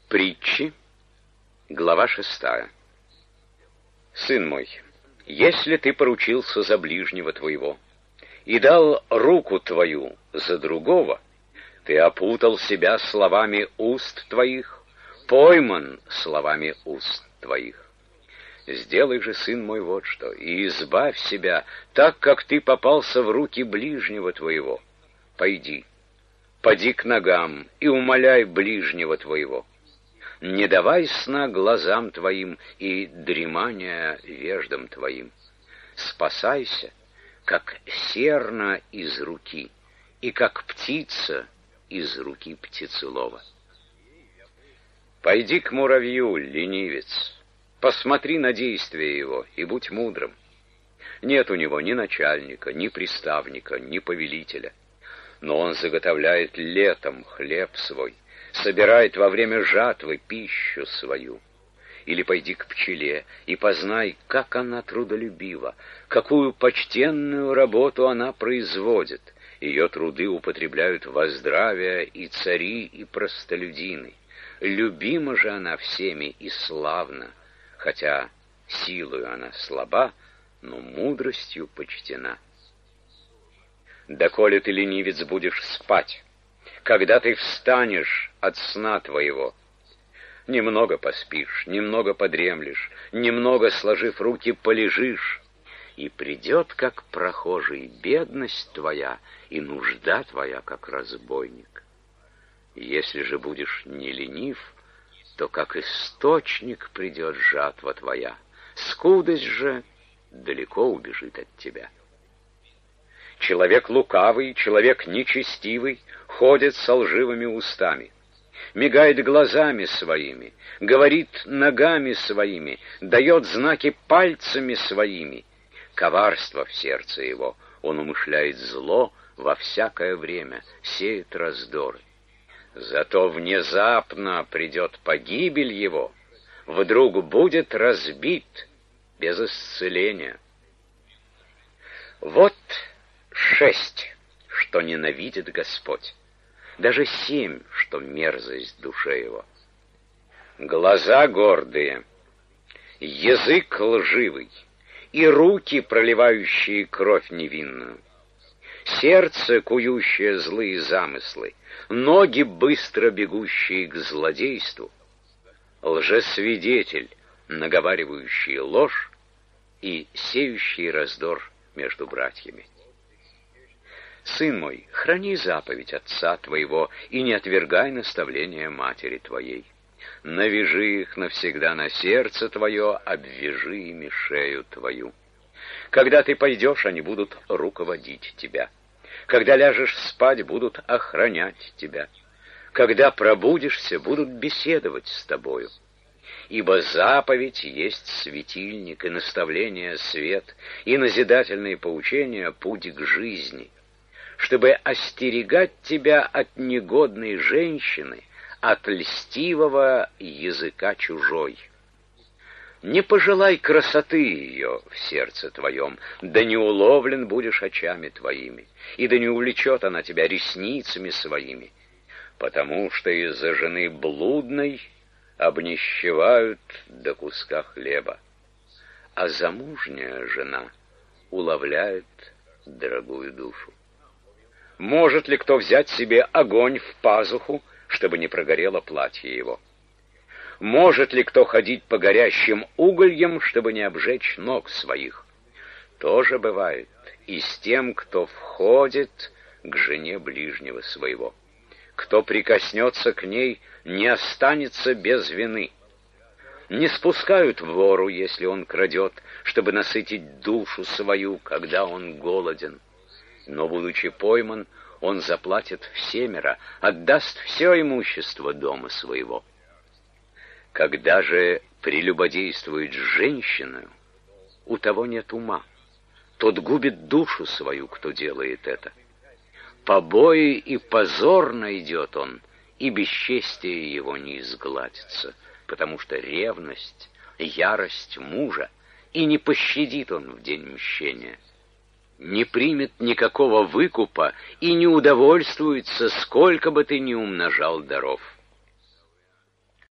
Притчи, глава 6. Сын мой, если ты поручился за ближнего твоего и дал руку твою за другого, ты опутал себя словами уст твоих, пойман словами уст твоих. Сделай же, сын мой, вот что, и избавь себя, так как ты попался в руки ближнего твоего. Поди к ногам и умоляй ближнего твоего. Не давай сна глазам твоим и дремания веждам твоим. Спасайся, как серна из руки, и как птица из руки птицелова. Пойди к муравью, ленивец, посмотри на действия его и будь мудрым. Нет у него ни начальника, ни приставника, ни повелителя, но он заготовляет летом хлеб свой, собирает во время жатвы пищу свою. Или пойди к пчеле и познай, как она трудолюбива, какую почтенную работу она производит. Ее труды употребляют во здравие и цари, и простолюдины. Любима же она всеми и славна, хотя силою она слаба, но мудростью почтена. Доколе ты, ленивец, будешь спать, когда ты встанешь от сна твоего? Немного поспишь, немного подремлешь, немного, сложив руки, полежишь, и придет, как прохожий, бедность твоя и нужда твоя, как разбойник. Если же будешь не ленив, то как источник придет жатва твоя, скудость же далеко убежит от тебя. Человек лукавый, человек нечестивый ходит со лживыми устами, мигает глазами своими, говорит ногами своими, дает знаки пальцами своими. Коварство в сердце его, он умышляет зло во всякое время, сеет раздоры. Зато внезапно придет погибель его, вдруг будет разбит без исцеления. Вот 6, что ненавидит Господь, даже 7, что мерзость душе его. Глаза гордые, язык лживый и руки, проливающие кровь невинную, сердце, кующее злые замыслы, ноги, быстро бегущие к злодейству, лжесвидетель, наговаривающий ложь и сеющий раздор между братьями. Сын мой, храни заповедь отца твоего и не отвергай наставления матери твоей. Навяжи их навсегда на сердце твое, обвяжи ими шею твою. Когда ты пойдешь, они будут руководить тебя. Когда ляжешь спать, будут охранять тебя. Когда пробудишься, будут беседовать с тобою. Ибо заповедь есть светильник, и наставление — свет, и назидательные поучения — путь к жизни, чтобы остерегать тебя от негодной женщины, от льстивого языка чужой. Не пожелай красоты ее в сердце твоем, да не уловлен будешь очами твоими, и да не увлечет она тебя ресницами своими, потому что из-за жены блудной обнищевают до куска хлеба, а замужняя жена уловляет дорогую душу. Может ли кто взять себе огонь в пазуху, чтобы не прогорело платье его? Может ли кто ходить по горящим угольям, чтобы не обжечь ног своих? То же бывает и с тем, кто входит к жене ближнего своего. Кто прикоснется к ней, не останется без вины. Не спускают вору, если он крадет, чтобы насытить душу свою, когда он голоден. Но, будучи пойман, он заплатит всемеро, отдаст все имущество дома своего. Когда же прелюбодействует с женщиною, у того нет ума. Тот губит душу свою, кто делает это. Побои и позор найдет он, и бесчестие его не изгладится, потому что ревность, ярость мужа, и не пощадит он в день мщения. Не примет никакого выкупа и не удовольствуется, сколько бы ты ни умножал даров.